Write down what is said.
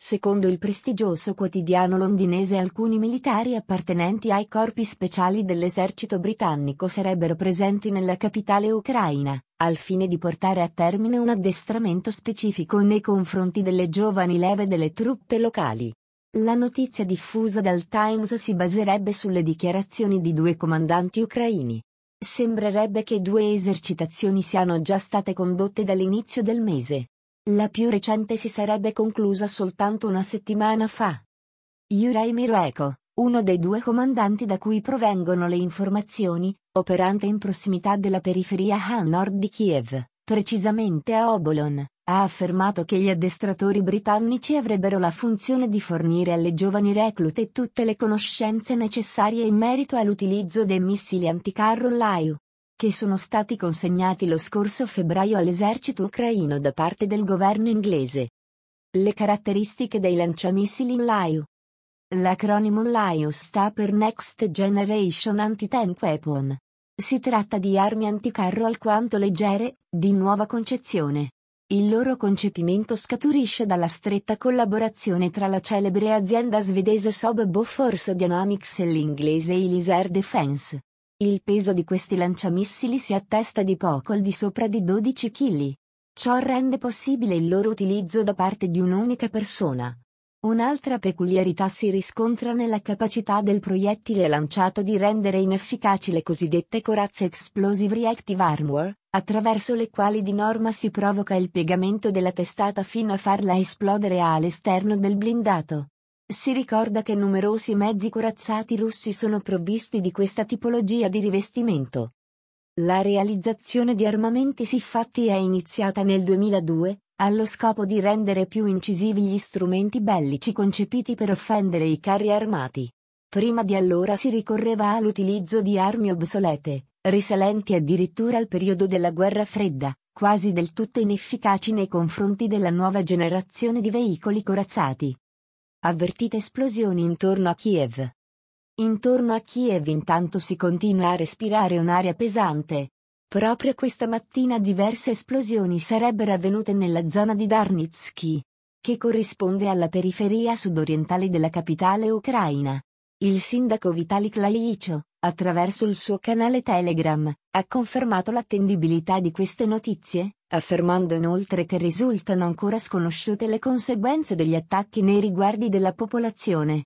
Secondo il prestigioso quotidiano londinese, alcuni militari appartenenti ai corpi speciali dell'esercito britannico sarebbero presenti nella capitale ucraina, al fine di portare a termine un addestramento specifico nei confronti delle giovani leve delle truppe locali. La notizia diffusa dal Times si baserebbe sulle dichiarazioni di due comandanti ucraini. Sembrerebbe che due esercitazioni siano già state condotte dall'inizio del mese. La più recente si sarebbe conclusa soltanto una settimana fa. Yurij Miroeko, uno dei due comandanti da cui provengono le informazioni, operante in prossimità della periferia a nord di Kiev, precisamente a Obolon, ha affermato che gli addestratori britannici avrebbero la funzione di fornire alle giovani reclute tutte le conoscenze necessarie in merito all'utilizzo dei missili anticarro Laiu, che sono stati consegnati lo scorso febbraio all'esercito ucraino da parte del governo inglese. Le caratteristiche dei lanciamissili Laiu. L'acronimo Laiu sta per Next Generation Anti-Tank Weapon. Si tratta di armi anticarro alquanto leggere, di nuova concezione. Il loro concepimento scaturisce dalla stretta collaborazione tra la celebre azienda svedese Saab Bofors Dynamics e l'inglese Ellis Air Defence. Il peso di questi lanciamissili si attesta di poco al di sopra di 12 kg. Ciò rende possibile il loro utilizzo da parte di un'unica persona. Un'altra peculiarità si riscontra nella capacità del proiettile lanciato di rendere inefficaci le cosiddette corazze Explosive Reactive Armor, attraverso le quali di norma si provoca il piegamento della testata fino a farla esplodere all'esterno del blindato. Si ricorda che numerosi mezzi corazzati russi sono provvisti di questa tipologia di rivestimento. La realizzazione di armamenti siffatti è iniziata nel 2002, allo scopo di rendere più incisivi gli strumenti bellici concepiti per offendere i carri armati. Prima di allora si ricorreva all'utilizzo di armi obsolete, risalenti addirittura al periodo della Guerra Fredda, quasi del tutto inefficaci nei confronti della nuova generazione di veicoli corazzati. Avvertite esplosioni intorno a Kiev. Intorno a Kiev intanto si continua a respirare un'aria pesante. Proprio questa mattina diverse esplosioni sarebbero avvenute nella zona di Darnitsky, che corrisponde alla periferia sudorientale della capitale ucraina. Il sindaco Vitali Klitschko, attraverso il suo canale Telegram, ha confermato l'attendibilità di queste notizie, affermando inoltre che risultano ancora sconosciute le conseguenze degli attacchi nei riguardi della popolazione.